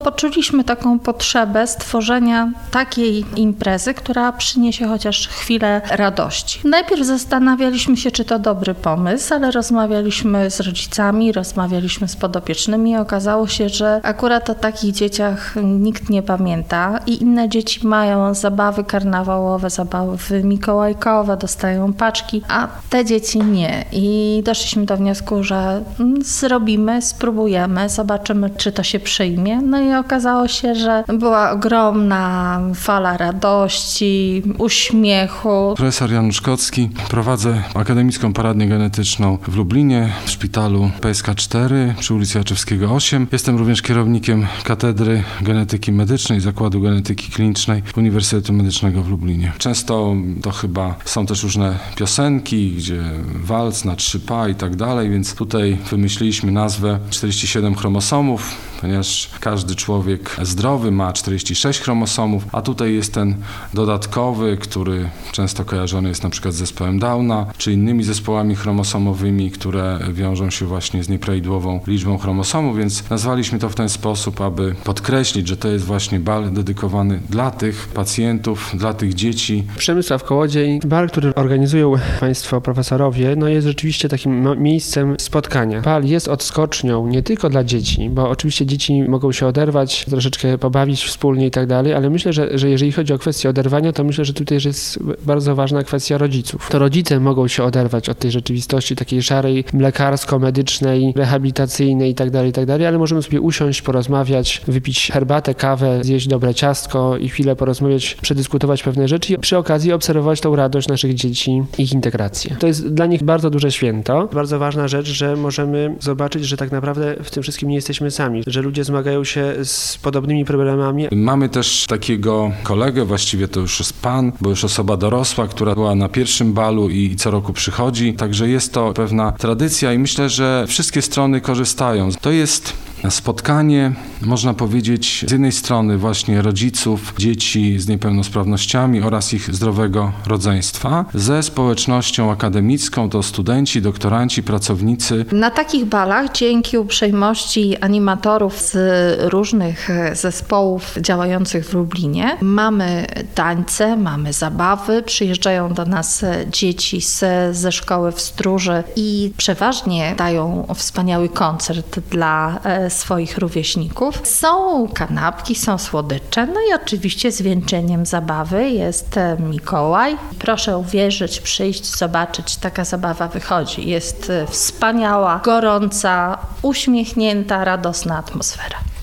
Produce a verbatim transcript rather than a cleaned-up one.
poczuliśmy taką potrzebę stworzenia takiej imprezy, która przyniesie chociaż chwilę radości. Najpierw zastanawialiśmy się, czy to dobry pomysł, ale rozmawialiśmy z rodzicami, rozmawialiśmy z podopiecznymi i okazało się, że akurat o takich dzieciach nikt nie pamięta i inne dzieci mają zabawy karnawałowe, zabawy mikołajkowe, dostają paczki, a te dzieci nie. I doszliśmy do wniosku, że zrobimy, spróbujemy, zobaczymy, czy to się przyjmie. No i okazało się, że była ogromna fala radości, uśmiechu. Profesor Janusz Kocki, prowadzę Akademicką Poradnię Genetyczną w Lublinie, w szpitalu P S K cztery przy ulicy Jaczewskiego osiem. Jestem również kierownikiem Katedry Genetyki Medycznej Zakładu Genetyki Klinicznej Uniwersytetu Medycznego w Lublinie. Często to chyba są też różne piosenki, gdzie walc na trzy pa i tak dalej, więc tutaj wymyśliliśmy nazwę czterdzieści siedem chromosomów, ponieważ każdy człowiek zdrowy ma czterdzieści sześć chromosomów, a tutaj jest ten dodatkowy, który często kojarzony jest na przykład z zespołem Downa, czy innymi zespołami chromosomowymi, które wiążą się właśnie z nieprawidłową liczbą chromosomów, więc nazwaliśmy to w ten sposób, aby podkreślić, że to jest właśnie bal dedykowany dla tych pacjentów, dla tych dzieci. Przemysław Kołodziej, bal, który organizują Państwo profesorowie, no jest rzeczywiście takim miejscem spotkania. Bal jest odskocznią nie tylko dla dzieci, bo oczywiście dzieci mogą się oderwać, troszeczkę pobawić wspólnie i tak dalej, ale myślę, że, że jeżeli chodzi o kwestię oderwania, to myślę, że tutaj jest bardzo ważna kwestia rodziców. To rodzice mogą się oderwać od tej rzeczywistości takiej szarej, lekarsko-medycznej, rehabilitacyjnej i tak dalej, i tak dalej, ale możemy sobie usiąść, porozmawiać, wypić herbatę, kawę, zjeść dobre ciastko i chwilę porozmawiać, przedyskutować pewne rzeczy i przy okazji obserwować tą radość naszych dzieci, ich integrację. To jest dla nich bardzo duże święto. Bardzo ważna rzecz, że możemy zobaczyć, że tak naprawdę w tym wszystkim nie jesteśmy sami, że ludzie zmagają się z podobnymi problemami. Mamy też takiego kolegę, właściwie to już jest pan, bo już osoba dorosła, która była na pierwszym balu i co roku przychodzi, także jest to pewna tradycja i myślę, że wszystkie strony korzystają. To jest spotkanie, można powiedzieć, z jednej strony właśnie rodziców, dzieci z niepełnosprawnościami oraz ich zdrowego rodzeństwa, ze społecznością akademicką, to studenci, doktoranci, pracownicy. Na takich balach dzięki uprzejmości animatorów z różnych zespołów działających w Lublinie mamy tańce, mamy zabawy, przyjeżdżają do nas dzieci z, ze szkoły w Stróży i przeważnie dają wspaniały koncert dla swoich rówieśników. Są kanapki, są słodycze, no i oczywiście zwieńczeniem zabawy jest Mikołaj. Proszę uwierzyć, przyjść, zobaczyć, taka zabawa wychodzi. Jest wspaniała, gorąca, uśmiechnięta, radosna atmosfera.